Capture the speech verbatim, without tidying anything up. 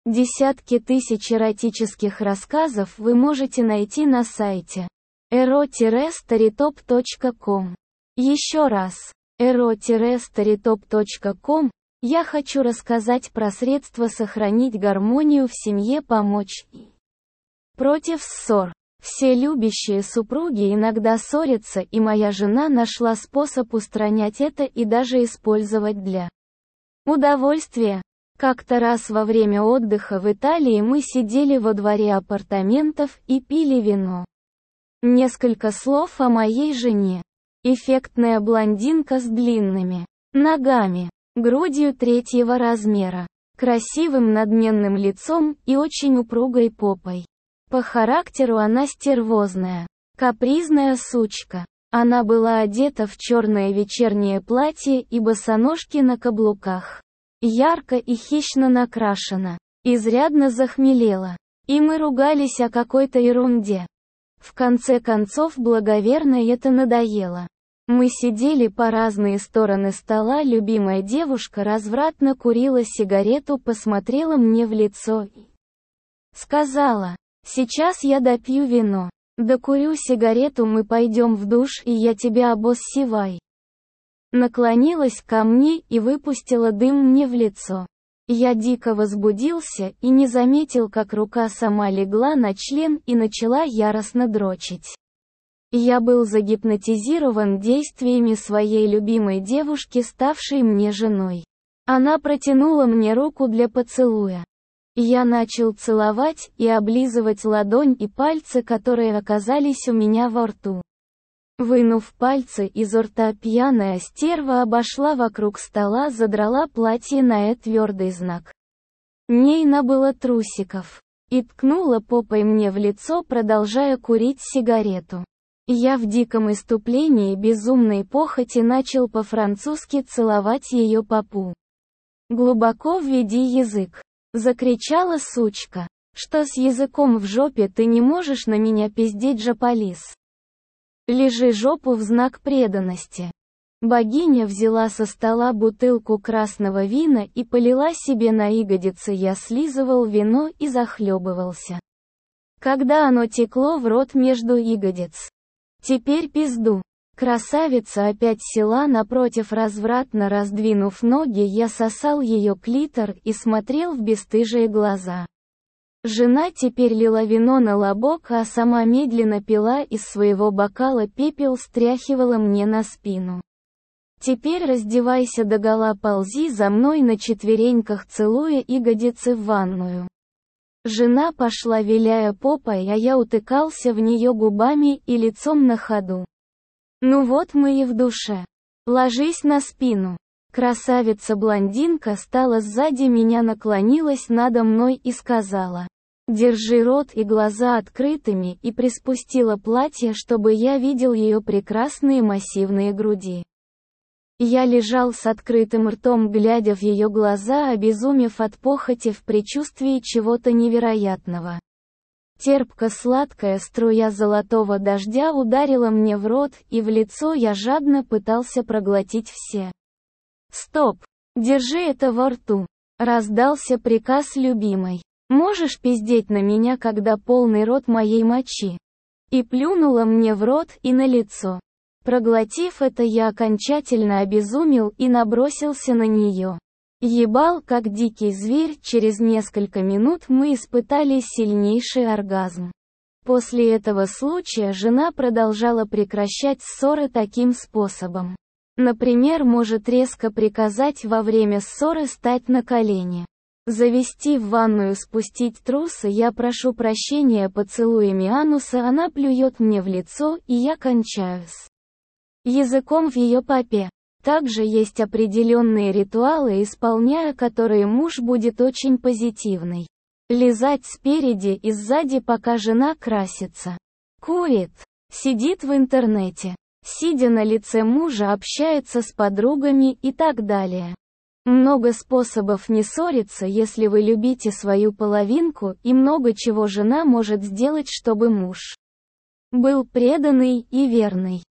Десятки тысяч эротических рассказов вы можете найти на сайте эро старитоп точка ком. Еще раз, эро старитоп точка ком. Я хочу рассказать про средства сохранить гармонию в семье, помочь и против ссор. Все любящие супруги иногда ссорятся, и моя жена нашла способ устранять это и даже использовать для удовольствия. Как-то раз во время отдыха в Италии мы сидели во дворе апартаментов и пили вино. Несколько слов о моей жене. Эффектная блондинка с длинными ногами, грудью третьего размера, красивым надменным лицом и очень упругой попой. По характеру она стервозная, капризная сучка. Она была одета в черное вечернее платье и босоножки на каблуках. Ярко и хищно накрашена, изрядно захмелела, и мы ругались о какой-то ерунде. В конце концов благоверно это надоело. Мы сидели по разные стороны стола, любимая девушка развратно курила сигарету, посмотрела мне в лицо и сказала: «Сейчас я допью вино, докурю сигарету, мы пойдем в душ, и я тебя обоссевай». Наклонилась ко мне и выпустила дым мне в лицо. Я дико возбудился и не заметил, как рука сама легла на член и начала яростно дрочить. Я был загипнотизирован действиями своей любимой девушки, ставшей мне женой. Она протянула мне руку для поцелуя. Я начал целовать и облизывать ладонь и пальцы, которые оказались у меня во рту. Вынув пальцы изо рта, пьяная стерва обошла вокруг стола, задрала платье на твердый знак. Не набыла трусиков. И ткнула попой мне в лицо, продолжая курить сигарету. Я в диком иступлении безумной похоти начал по-французски целовать ее попу. «Глубоко введи язык!» — закричала сучка. «Что с языком в жопе, ты не можешь на меня пиздеть, жополис? Лежи жопу в знак преданности». Богиня взяла со стола бутылку красного вина и полила себе на ягодицы. Я слизывал вино и захлебывался, когда оно текло в рот между ягодиц. «Теперь пизду». Красавица опять села напротив, развратно раздвинув ноги. Я сосал ее клитор и смотрел в бесстыжие глаза. Жена теперь лила вино на лобок, а сама медленно пила из своего бокала пепел, стряхивала мне на спину. «Теперь раздевайся догола, ползи за мной на четвереньках, целуя ягодицы в ванную». Жена пошла, виляя попой, а я утыкался в нее губами и лицом на ходу. «Ну вот мы и в душе. Ложись на спину». Красавица-блондинка стала сзади меня, наклонилась надо мной и сказала: «Держи рот и глаза открытыми», и приспустила платье, чтобы я видел ее прекрасные массивные груди. Я лежал с открытым ртом, глядя в ее глаза, обезумев от похоти в предчувствии чего-то невероятного. Терпко-сладкая струя золотого дождя ударила мне в рот и в лицо, я жадно пытался проглотить все. «Стоп! Держи это во рту!» — раздался приказ любимой. «Можешь пиздеть на меня, когда полный рот моей мочи?» И плюнула мне в рот и на лицо. Проглотив это, я окончательно обезумел и набросился на нее. Ебал как дикий зверь. Через несколько минут мы испытали сильнейший оргазм. После этого случая жена продолжала прекращать ссоры таким способом. Например, может резко приказать во время ссоры стать на колени, завести в ванную, спустить трусы. Я прошу прощения поцелуями ануса, она плюет мне в лицо, и я кончаюсь языком в ее попе. Также есть определенные ритуалы, исполняя которые муж будет очень позитивный. Лизать спереди и сзади, пока жена красится, курит, сидит в интернете, сидя на лице мужа, общается с подругами и так далее. Много способов не ссориться, если вы любите свою половинку, и много чего жена может сделать, чтобы муж был преданный и верный.